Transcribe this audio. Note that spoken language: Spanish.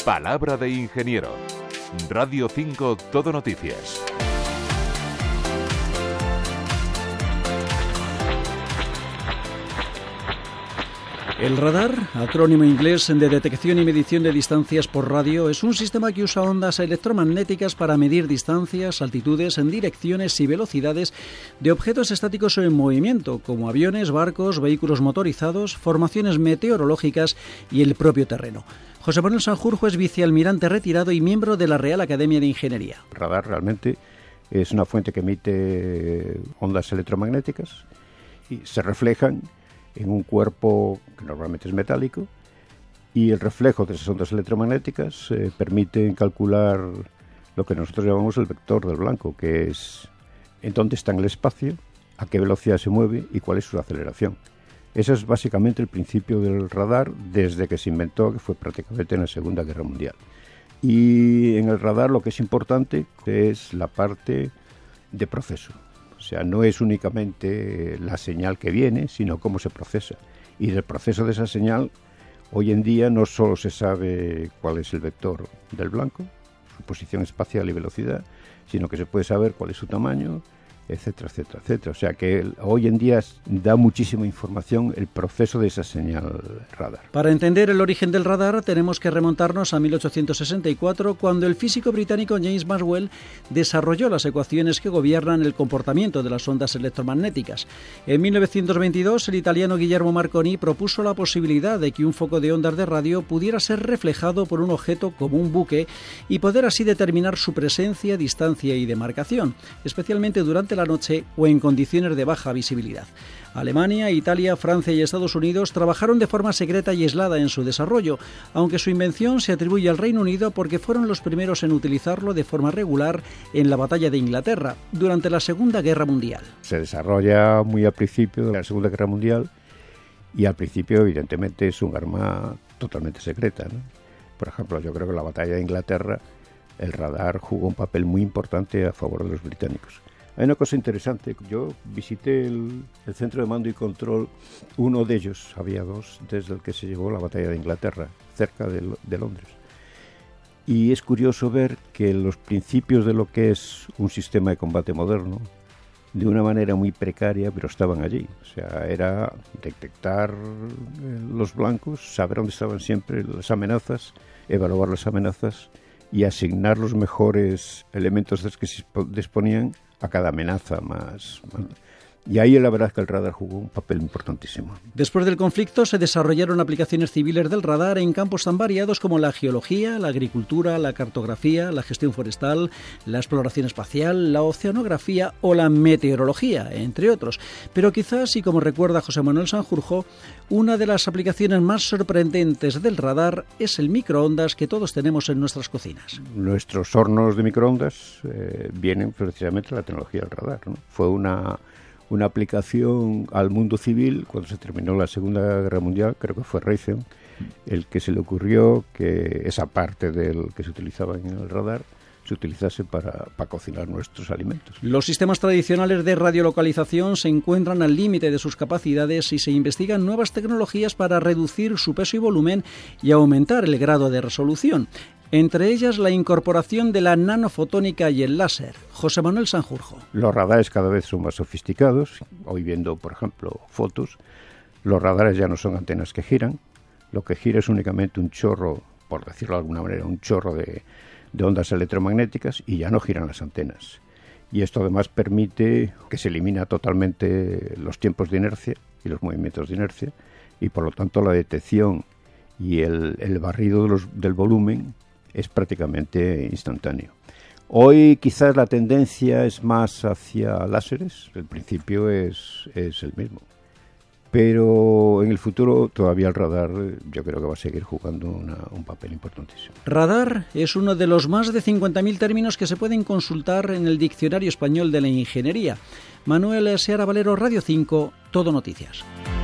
Palabra de ingeniero. Radio 5 Todo Noticias. El radar, acrónimo inglés de detección y medición de distancias por radio, es un sistema que usa ondas electromagnéticas para medir distancias, altitudes, en direcciones y velocidades de objetos estáticos o en movimiento, como aviones, barcos, vehículos motorizados, formaciones meteorológicas y el propio terreno. José Manuel Sanjurjo es vicealmirante retirado y miembro de la Real Academia de Ingeniería. El radar realmente es una fuente que emite ondas electromagnéticas y se reflejan en un cuerpo que normalmente es metálico, y el reflejo de esas ondas electromagnéticas permite calcular lo que nosotros llamamos el vector del blanco, que es en dónde está en el espacio, a qué velocidad se mueve y cuál es su aceleración. Ese es básicamente el principio del radar desde que se inventó, que fue prácticamente en la Segunda Guerra Mundial. Y en el radar lo que es importante es la parte de proceso. O sea, no es únicamente la señal que viene, sino cómo se procesa. Y del proceso de esa señal, hoy en día no solo se sabe cuál es el vector del blanco, su posición espacial y velocidad, sino que se puede saber cuál es su tamaño, etcétera, etcétera, etcétera. O sea que hoy en día da muchísima información el proceso de esa señal radar. Para entender el origen del radar tenemos que remontarnos a 1864, cuando el físico británico James Maxwell desarrolló las ecuaciones que gobiernan el comportamiento de las ondas electromagnéticas. En 1922 el italiano Guillermo Marconi propuso la posibilidad de que un foco de ondas de radio pudiera ser reflejado por un objeto como un buque y poder así determinar su presencia, distancia y demarcación, especialmente durante la noche o en condiciones de baja visibilidad. Alemania, Italia, Francia y Estados Unidos trabajaron de forma secreta y aislada en su desarrollo, aunque su invención se atribuye al Reino Unido porque fueron los primeros en utilizarlo de forma regular en la batalla de Inglaterra durante la Segunda Guerra Mundial. Se desarrolla muy al principio de la Segunda Guerra Mundial y al principio evidentemente es un arma totalmente secreta, ¿no? Por ejemplo, yo creo que en la batalla de Inglaterra el radar jugó un papel muy importante a favor de los británicos. Hay una cosa interesante, yo visité el centro de mando y control, uno de ellos, había dos, desde el que se llevó la batalla de Inglaterra, cerca de Londres. Y es curioso ver que los principios de lo que es un sistema de combate moderno, de una manera muy precaria, pero estaban allí. O sea, era detectar los blancos, saber dónde estaban siempre las amenazas, evaluar las amenazas y asignar los mejores elementos de los que se disponían a cada amenaza más. Y ahí la verdad es que el radar jugó un papel importantísimo. Después del conflicto se desarrollaron aplicaciones civiles del radar en campos tan variados como la geología, la agricultura, la cartografía, la gestión forestal, la exploración espacial, la oceanografía o la meteorología, entre otros. Pero quizás, y como recuerda José Manuel Sanjurjo, una de las aplicaciones más sorprendentes del radar es el microondas que todos tenemos en nuestras cocinas. Nuestros hornos de microondas vienen precisamente de la tecnología del radar, ¿no? Fue una aplicación al mundo civil cuando se terminó la Segunda Guerra Mundial, creo que fue Raytheon el que se le ocurrió que esa parte del que se utilizaba en el radar se utilizase para cocinar nuestros alimentos. Los sistemas tradicionales de radiolocalización se encuentran al límite de sus capacidades y se investigan nuevas tecnologías para reducir su peso y volumen y aumentar el grado de resolución. Entre ellas la incorporación de la nanofotónica y el láser. José Manuel Sanjurjo. Los radares cada vez son más sofisticados. Hoy viendo, por ejemplo, fotos, los radares ya no son antenas que giran. Lo que gira es únicamente un chorro, por decirlo de alguna manera, un chorro de ondas electromagnéticas y ya no giran las antenas. Y esto además permite que se elimina totalmente los tiempos de inercia y los movimientos de inercia y por lo tanto la detección y el barrido del volumen es prácticamente instantáneo. Hoy quizás la tendencia es más hacia láseres, el principio es el mismo. Pero en el futuro todavía el radar yo creo que va a seguir jugando un papel importantísimo. Radar es uno de los más de 50.000 términos que se pueden consultar en el Diccionario Español de la Ingeniería. Manuel Seara Valero, Radio 5, Todo Noticias.